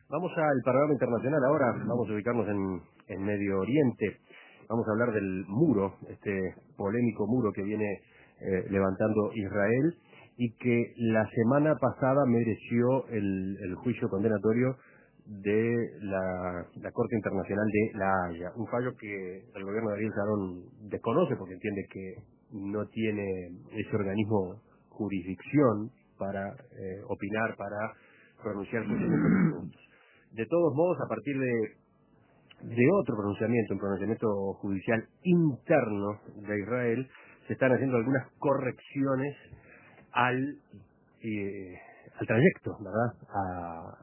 Vamos al panorama internacional ahora, vamos a ubicarnos en Medio Oriente. Vamos a hablar del muro, este polémico muro que viene levantando Israel y que la semana pasada mereció el juicio condenatorio de la Corte Internacional de La Haya. Un fallo que el gobierno de Ariel Sharon desconoce porque entiende que no tiene ese organismo jurisdicción para opinar, para pronunciarse sobre estos puntos. De todos modos, a partir de otro pronunciamiento, un pronunciamiento judicial interno de Israel, se están haciendo algunas correcciones al trayecto, ¿verdad?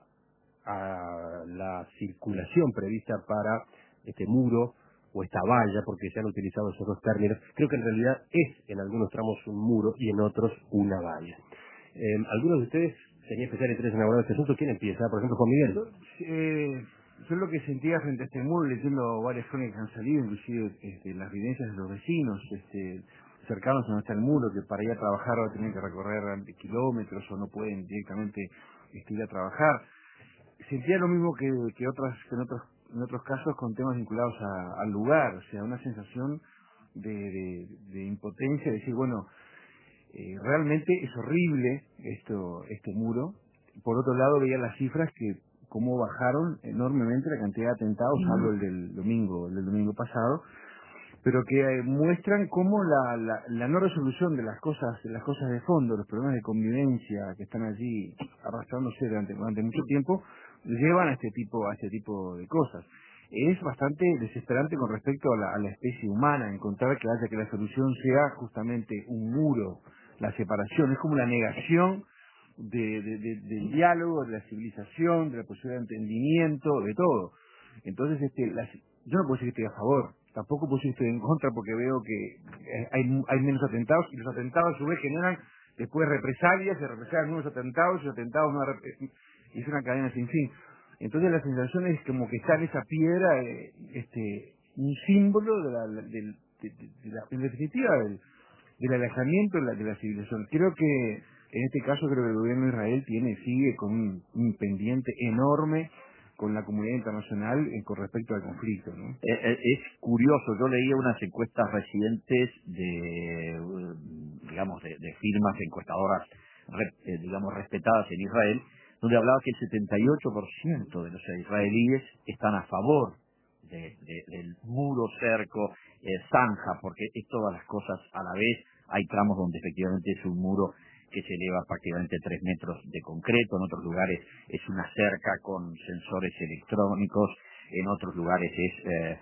A la circulación prevista para este muro o esta valla, porque se han utilizado esos dos términos. Creo que en realidad es en algunos tramos un muro y en otros una valla. Algunos de ustedes tenían especial interés en abordar este asunto. ¿Quién empieza? Por ejemplo, Juan Miguel. Yo lo que sentía frente a este muro, leyendo varias crónicas que han salido, inclusive las evidencias de los vecinos cercanos a donde está el muro, que para ir a trabajar va a tener que recorrer kilómetros o no pueden directamente ir a trabajar. Sentía lo mismo que en otros casos con temas vinculados al lugar, o sea, una sensación de impotencia, de decir, bueno, realmente es horrible este muro. Por otro lado, veía las cifras que cómo bajaron enormemente la cantidad de atentados, hablo el del domingo pasado, pero que muestran cómo la no resolución de las cosas de fondo, los problemas de convivencia que están allí arrastrándose durante mucho tiempo, llevan a este tipo de cosas. Es bastante desesperante con respecto a la especie humana, encontrar que la solución sea justamente un muro, la separación, es como la negación del diálogo, de la civilización, de la posibilidad de entendimiento, de todo. Entonces, yo no puedo decir que estoy a favor, tampoco puedo decir que estoy en contra, porque veo que hay menos atentados, y los atentados a su vez generan después represalias, se represalan nuevos atentados, y los atentados y es una cadena sin fin. Entonces la sensación es como que está en esa piedra un símbolo en definitiva del alejamiento de la civilización. Creo que en este caso creo que el gobierno de Israel sigue con un pendiente enorme con la comunidad internacional con respecto al conflicto, ¿no? Es curioso, yo leía unas encuestas recientes de firmas encuestadoras, digamos, respetadas en Israel, donde hablaba que el 78% de los israelíes están a favor del muro, cerco, zanja, porque es todas las cosas a la vez. Hay tramos donde efectivamente es un muro que se eleva prácticamente 3 metros de concreto, en otros lugares es una cerca con sensores electrónicos, en otros lugares es,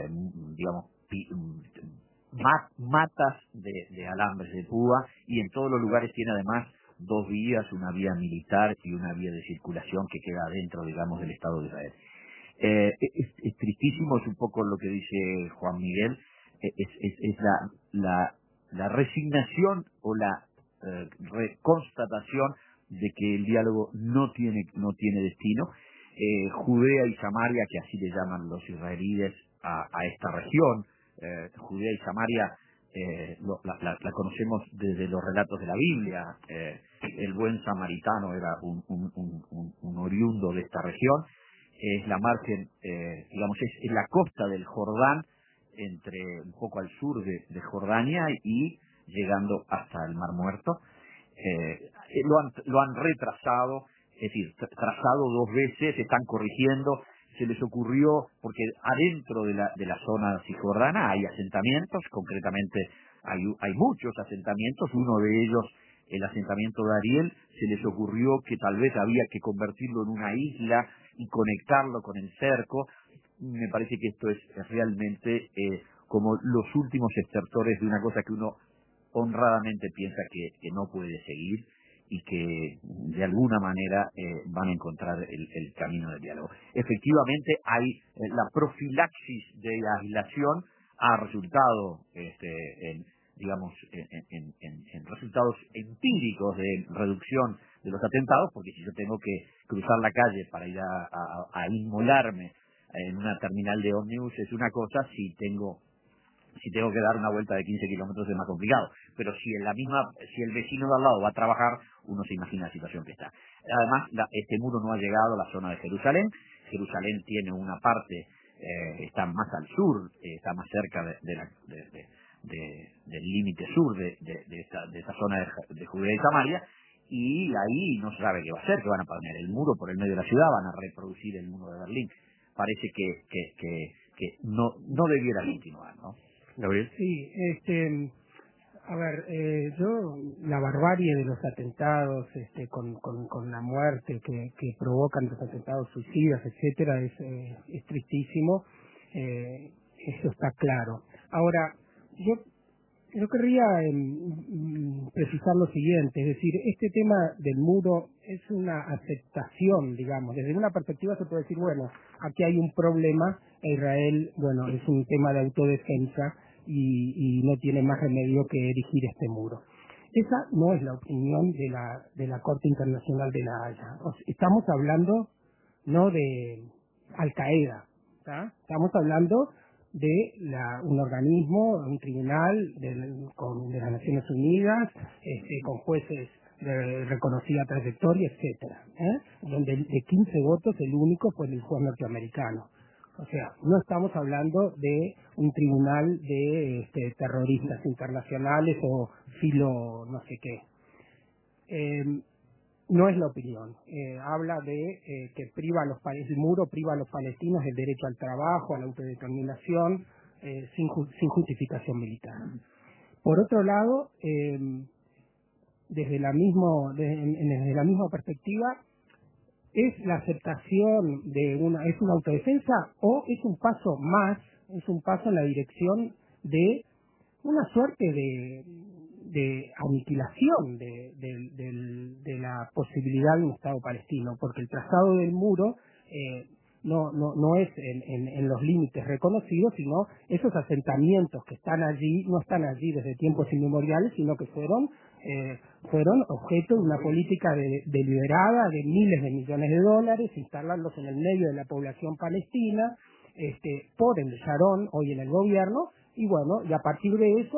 matas de alambres de púa, y en todos los lugares tiene además 2 vías, una vía militar y una vía de circulación que queda dentro, digamos, del Estado de Israel. Es tristísimo, es un poco lo que dice Juan Miguel, es la resignación o la constatación de que el diálogo no tiene destino. Judea y Samaria, que así le llaman los israelíes a esta región, Judea y Samaria la conocemos desde los relatos de la Biblia. El buen samaritano era un oriundo de esta región. Es la margen, es la costa del Jordán, entre un poco al sur de Jordania y llegando hasta el Mar Muerto. Lo han retrasado, es decir, trazado 2 veces, están corrigiendo. Se les ocurrió, porque adentro de la zona cisjordana hay asentamientos, concretamente hay muchos asentamientos, uno de ellos, el asentamiento de Ariel, se les ocurrió que tal vez había que convertirlo en una isla y conectarlo con el cerco. Me parece que esto es realmente como los últimos estertores de una cosa que uno honradamente piensa que no puede seguir, y que de alguna manera van a encontrar el camino del diálogo. Efectivamente, hay la profilaxis de aislación ha resultado en resultados empíricos de reducción de los atentados, porque si yo tengo que cruzar la calle para ir a inmolarme en una terminal de ómnibus es una cosa, si tengo Si tengo que dar una vuelta de 15 kilómetros es más complicado, pero si el vecino de al lado va a trabajar, uno se imagina la situación que está. Además, este muro no ha llegado a la zona de Jerusalén. Jerusalén tiene una parte, está más al sur, está más cerca del límite sur de esa zona de Judea y Samaria, y ahí no se sabe qué va a hacer, que van a poner el muro por el medio de la ciudad, van a reproducir el muro de Berlín. Parece que no debiera continuar, ¿no? Gabriel. Sí, a ver, yo, la barbarie de los atentados, con la muerte que provocan los atentados suicidas, etcétera, es tristísimo, eso está claro. Ahora, yo querría precisar lo siguiente, es decir, este tema del muro es una aceptación, digamos, desde una perspectiva se puede decir, bueno, aquí hay un problema, Israel, bueno, es un tema de autodefensa y no tiene más remedio que erigir este muro. Esa no es la opinión de la Corte Internacional de La Haya. Estamos hablando no de Al-Qaeda, ¿tá? Estamos hablando de un organismo, un tribunal de las Naciones Unidas, con jueces de reconocida trayectoria, etcétera, donde de 15 votos el único fue el juez norteamericano. O sea, no estamos hablando de un tribunal de terroristas internacionales o filo no sé qué. No es la opinión. Habla de que el muro priva a los palestinos del derecho al trabajo, a la autodeterminación, sin justificación militar. Por otro lado, desde la misma perspectiva, ¿es la aceptación es una autodefensa o es un paso más, es un paso en la dirección de una suerte de aniquilación de la posibilidad de un Estado palestino? Porque el trazado del muro no es en los límites reconocidos, sino esos asentamientos que están allí, no están allí desde tiempos inmemoriales, sino que fueron objeto de una política deliberada de miles de millones de dólares, instalarlos en el medio de la población palestina, por el Sharon, hoy en el gobierno, y bueno, y a partir de eso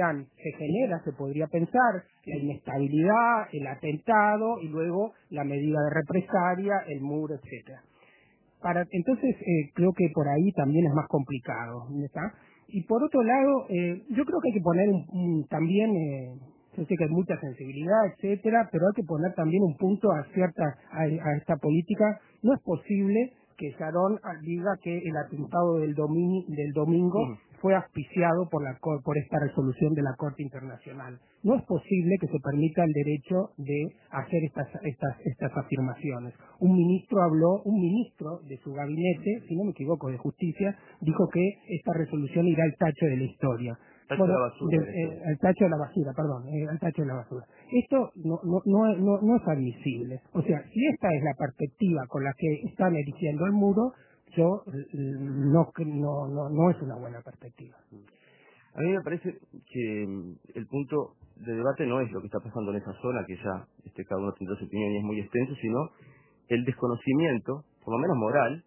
se podría pensar, la inestabilidad, el atentado, y luego la medida de represalia, el muro, etcétera. Entonces, creo que por ahí también es más complicado, ¿está? Y por otro lado, yo creo que hay que poner también, yo sé que hay mucha sensibilidad, etcétera, pero hay que poner también un punto a esta política. No es posible que Sharon diga que el atentado del domingo fue auspiciado por esta resolución de la Corte Internacional. No es posible que se permita el derecho de hacer estas afirmaciones. Un ministro de su gabinete, si no me equivoco, de Justicia, dijo que esta resolución irá al tacho de la historia. Al tacho de la basura. Esto no es admisible. O sea, si esta es la perspectiva con la que están erigiendo el muro, no es una buena perspectiva. A mí me parece que el punto de debate no es lo que está pasando en esa zona, que ya cada uno tendrá su opinión y es muy extenso, sino el desconocimiento, por lo menos moral,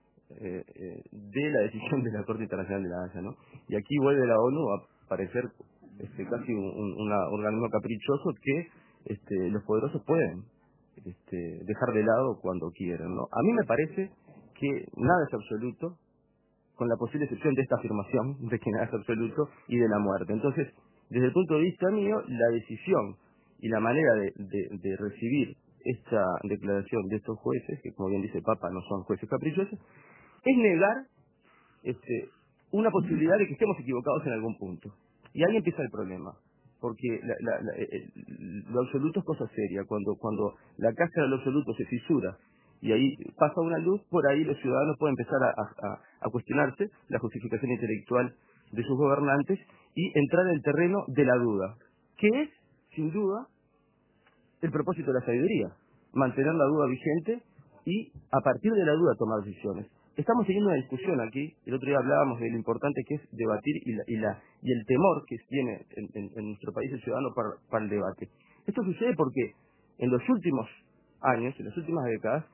de la decisión de la Corte Internacional de La Haya, ¿no? Y aquí vuelve la ONU a parecer casi un organismo caprichoso que los poderosos pueden dejar de lado cuando quieran, ¿no? A mí me parece que nada es absoluto, con la posible excepción de esta afirmación de que nada es absoluto y de la muerte. Entonces, desde el punto de vista mío, la decisión y la manera de recibir esta declaración de estos jueces, que como bien dice Papa, no son jueces caprichosos, es negar una posibilidad de que estemos equivocados en algún punto. Y ahí empieza el problema, porque lo absoluto es cosa seria. Cuando la cáscara de lo absoluto se fisura y ahí pasa una luz, por ahí los ciudadanos pueden empezar a cuestionarse la justificación intelectual de sus gobernantes y entrar en el terreno de la duda, que es, sin duda, el propósito de la sabiduría, mantener la duda vigente y, a partir de la duda, tomar decisiones. Estamos teniendo una discusión aquí, el otro día hablábamos de lo importante que es debatir y el temor que tiene en nuestro país el ciudadano para el debate. Esto sucede porque en los últimos años, en las últimas décadas,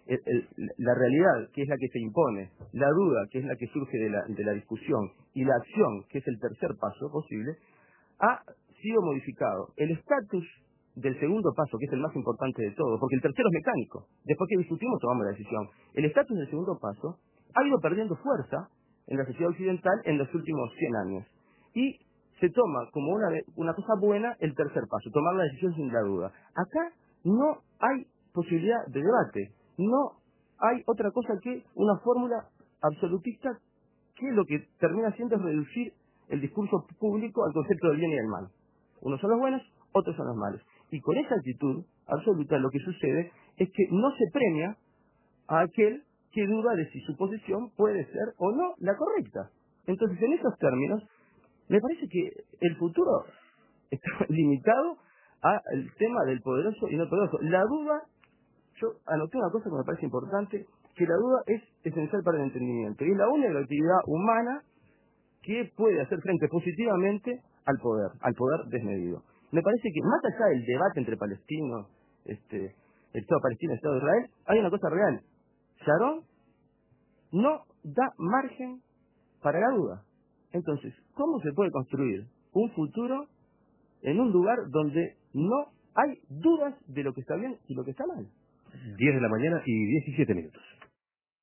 la realidad, que es la que se impone, la duda, que es la que surge de la discusión, y la acción, que es el tercer paso posible, ha sido modificado. El estatus del segundo paso, que es el más importante de todo, porque el tercero es mecánico. Después que discutimos, tomamos la decisión. El estatus del segundo paso ha ido perdiendo fuerza en la sociedad occidental en los últimos 100 años. Y se toma como una cosa buena el tercer paso, tomar la decisión sin la duda. Acá no hay posibilidad de debate, no hay otra cosa que una fórmula absolutista que lo que termina haciendo es reducir el discurso público al concepto del bien y del mal. Unos son los buenos, otros son los malos. Y con esa actitud absoluta lo que sucede es que no se premia a aquel que duda de si su posición puede ser o no la correcta. Entonces, en esos términos, me parece que el futuro está limitado al tema del poderoso y no poderoso. La duda, yo anoté una cosa que me parece importante, que la duda es esencial para el entendimiento. Y es la única actividad humana que puede hacer frente positivamente al poder desmedido. Me parece que más allá del debate entre palestinos, el Estado palestino y el Estado de Israel, hay una cosa real. Sharon no da margen para la duda. Entonces, ¿cómo se puede construir un futuro en un lugar donde no hay dudas de lo que está bien y lo que está mal? 10 de la mañana y 17 minutos.